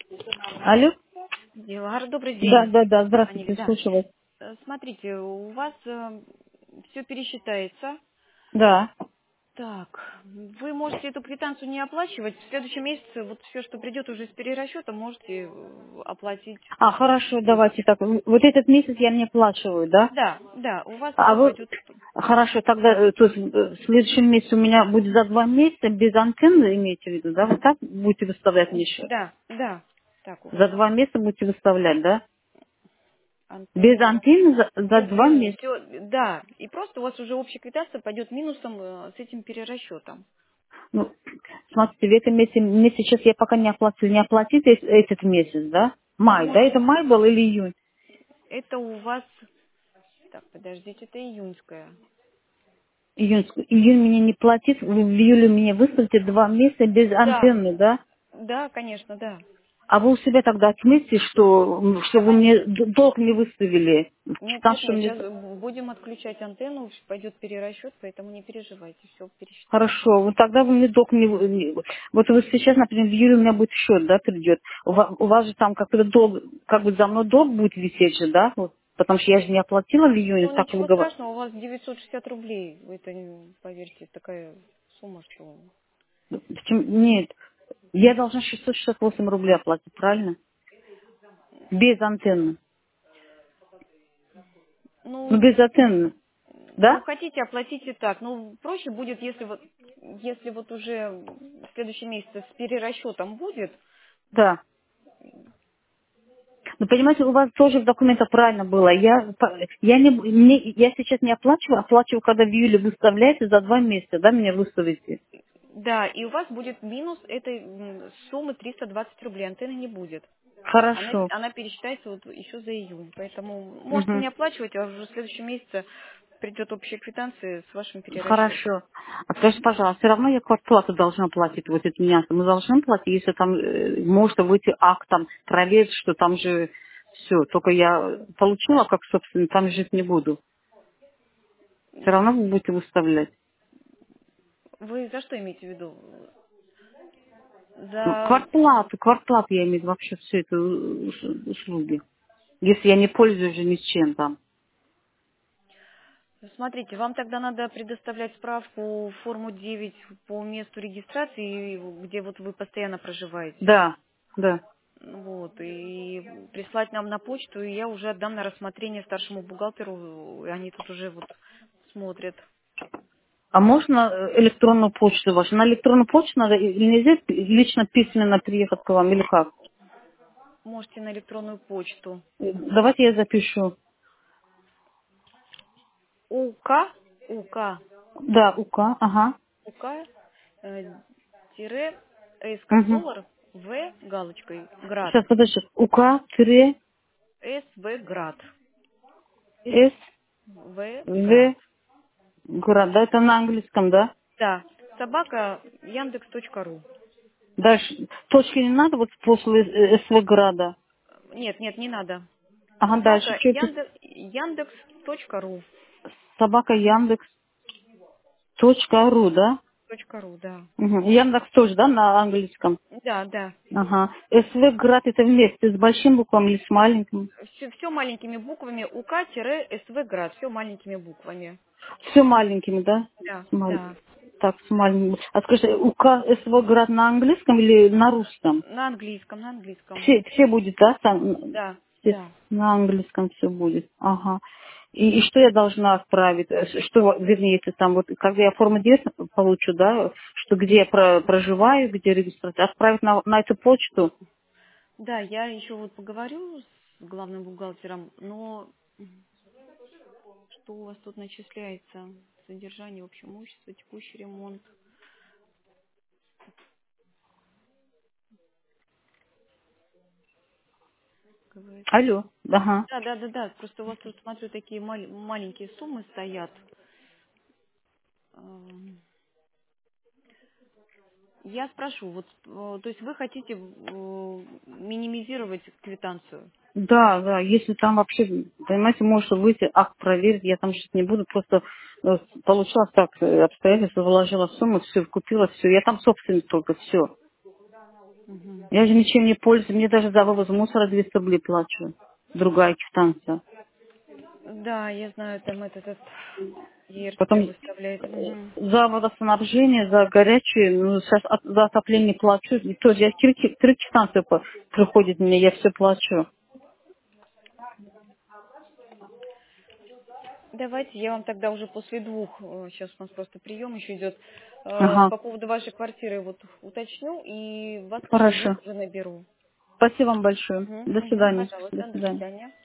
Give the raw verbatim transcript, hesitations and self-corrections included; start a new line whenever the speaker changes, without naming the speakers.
Алло?
Дилара, добрый
Да,
день.
да, да,
Звонили,
здравствуйте,
да.
слушаю вас.
Э, Смотрите, у вас все пересчитается.
Да.
Так, вы можете эту квитанцию не оплачивать. В следующем месяце вот все, что придет уже с перерасчета, можете э, оплатить.
А, хорошо, давайте так. Вот этот месяц я не оплачиваю, да?
Да, да, у вас
А
все
вы...
пойдет.
Хорошо, тогда э, то есть, э, в следующем месяце у меня будет за два месяца без антенны, имеете в виду, да? Вы так будете выставлять мне счет?
Да, да. Так, у вас
За два месяца будете выставлять, да? Без
антенна.
антенны за, за два
Все,
месяца.
все, да. И просто у вас уже общая квитанция пойдет минусом э, с этим перерасчетом.
Ну, смотрите, в этом месяце, мне сейчас я пока не оплатила, не оплатить э- этот месяц, да? Май, да?
Может,
Это май был или июнь?
это у вас. Так, подождите, это июньская.
Июнь, июнь мне не платит, в в июле мне выставите два месяца без
Да,
антенны, да?
да, конечно, да.
А вы у себя тогда отметьте, что, м, что вы
Давайте.
мне д- долг не выставили.
Нет,
Там,
нет,
что
нет,
мне...
сейчас будем отключать антенну, пойдет перерасчет, поэтому не переживайте, все пересчитается.
Хорошо, вот тогда вы мне долг не... вы- не- Вот вы сейчас, например, в июле у меня будет счет, да, придет. У ва- у вас же там как-то долг, как бы за мной долг будет висеть же, да? Вот, потому что я же не оплатила в июне,
Ну,
так вы
ничего
говорите.
страшного, у вас девятьсот шестьдесят рублей. Это, не- поверьте, такая сумма, что...
Нет, я должна шестьсот шестьдесят восемь рублей оплатить, правильно? Без антенны. Ну,
Ну,
без антенны,
ну,
да?
хотите, оплатите так. Ну, проще будет, если вот, если вот уже в следующем месяце с перерасчетом будет.
Да. Ну, понимаете, у вас тоже в документах правильно было. Я, по- я, не, не- я сейчас не оплачиваю, оплачиваю, когда в июле выставляете за два месяца, да, меня выставите.
Да, и у вас будет минус этой м, суммы триста двадцать рублей, антенны не будет. Она,
Хорошо.
она пересчитается вот еще за июнь. Поэтому можете
Мгм.
не оплачивать, а уже в следующем месяце придет общая квитанция с вашим перерасчетом.
Хорошо. А скажите, пожалуйста, все равно я квартплату должна платить, вот это мясо. Мы должны платить, если там э, может выйти акт, там, проверить, что там же все. Только я получила как собственно, там жить не буду. Все равно вы будете выставлять.
Вы за что имеете в виду?
Ну,
За...
квартплату, квартплату я имею в виду вообще все это ус- услуги. Если я не пользуюсь же ни с чем там.
Смотрите, вам тогда надо предоставлять справку, форму девять по месту регистрации, где вот вы постоянно проживаете.
Да, да.
Вот, и прислать нам на почту, и я уже отдам на рассмотрение старшему бухгалтеру, и они тут уже вот смотрят.
А можно э, электронную почту вашу? На электронную почту надо или нельзя лично письменно приехать к вам или как?
Можете на электронную почту.
Э, Давайте я запишу.
УК, УК,
Да, УК, ага.
УК, э, тире, С как
Угу.
доллар, В галочкой, град,
Сейчас, подожди. УК, тире,
С, В, град,
С,
В, град.
В, город. Да, это на английском, да?
Да, собака яндекс.ру.
Дальше. Точки не надо вот после э, СВ града.
Нет, нет, не надо.
Ага, дальше.
Собака
Что это?
яндекс, яндекс.ру.
Собака Яндекс. Точка ру, да?
Точка .ру, да.
Угу. Яндекс тоже, да, на английском?
Да, да.
Ага. СВ град это вместе с большим буквом или с маленьким?
Все, все маленькими буквами УК-СВ град. Все маленькими буквами.
Все маленькими, да?
Да,
С мал-
да.
Так, с маленькими. А скажи, УК СВ град на английском или на русском?
На английском, на английском.
Все, все будет, да? Сам-
Да,
все
да.
на английском все будет. Ага. И, и что я должна отправить? Э, Что, вернее, если там вот, когда я форму девять получу, да, что где я про- проживаю, где регистрация, отправить на, на эту почту.
Да, я еще вот поговорю с главным бухгалтером, но что у вас тут начисляется? Содержание общего имущества, текущий ремонт. КВС.
Алло. Ага.
Да, да, да, да. Просто у вас тут, смотрю, такие мал- маленькие суммы стоят. Эм, Я спрошу, вот, э, то есть вы хотите э, минимизировать квитанцию?
Да, да, если там вообще, понимаете, может выйти акт проверить, я там жить не буду, просто э, получилось так, э, обстоятельства, вложила сумму, все, купила все, я там собственник только, все.
Мгм.
Я же ничем не пользуюсь, мне даже за вывоз мусора двести рублей плачу. Другая квитанция.
Да, я знаю, там этот, этот ЕРЦ
Потом э,
выставляет. Мгм.
за водоснабжение, за горячее, ну, сейчас от- за отопление плачу. И тоже я три, ки- три квитанции по- приходит мне, я все плачу.
Давайте я вам тогда уже после двух, э, сейчас у нас просто прием еще идет, э,
Ага,
по поводу вашей квартиры вот уточню и вас после двух
хорошо.
уже наберу.
Спасибо вам большое.
Мгм,
До
мгм.
свидания. До
Пожалуйста, до
свидания.
свидания.